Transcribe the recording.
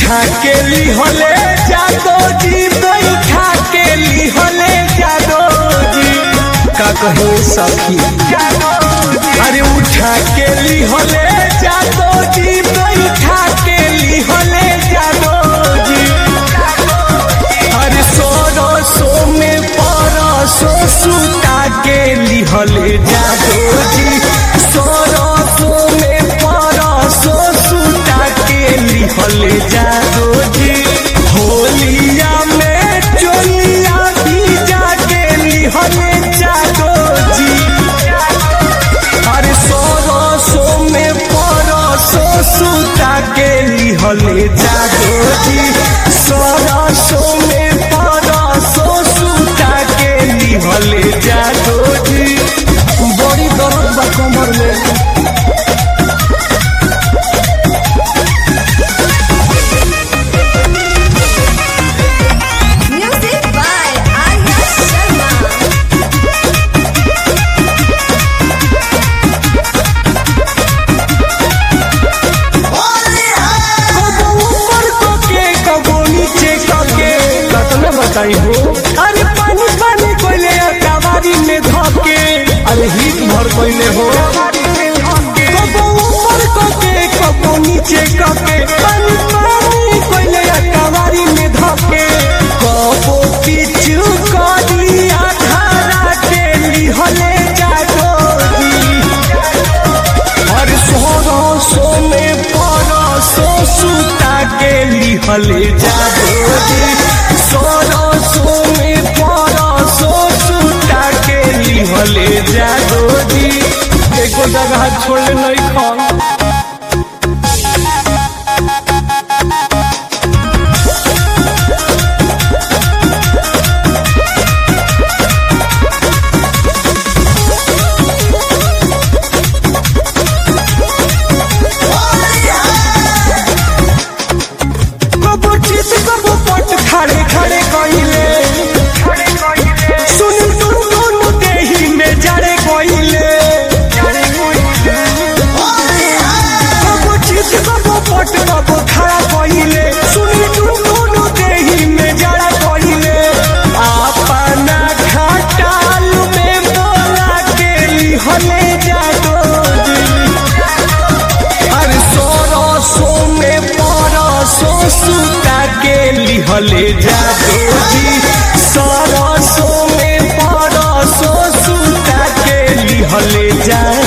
उठा के लिहले जादो जी बैठा के लिहले जादो जी का कहे सखी अरे उठा के लिहले जादो जी बैठा के लिहले जादो जी अरे सोरसो में परसो सुता के लिहले जादो जी सोरसो में परसो सुता के लिहले जादो जी होलिया में चोलिया भी जाके लिहले जादो जी अरे सोरसो में परसो सुता के लिहले जादो जी सोरसो में परसो सुता के लिहले जादो जी बड़ी दर्द बा कमर में हो अरे पानी पानी कोइले कबाड़ी में धके अरे हिट भर कोइले हो कबो ऊपर कोके कबो नीचे कोके पानी पानी कोइले कबाड़ी में धके कबो पीछू करी आधारा के लिहले जादो जी अरे सोरसो में परसो सुता के लिहले जादो जी सोरसो में परसो सुता के लिहले जादो जी एको जगह छोड़े नहीं खान खड़े खड़े कइले सुन टुन देही में जड़े कइले कबो चित कबो पट कबो खड़ा कइले सुन टुन देही में जड़ा कइले अपना खटाल में बोला के लिहले जादो जी अरे सोरसो में परसो सुता के लिहले जादो जी सोरसो में परसो सुता के लिहले जादो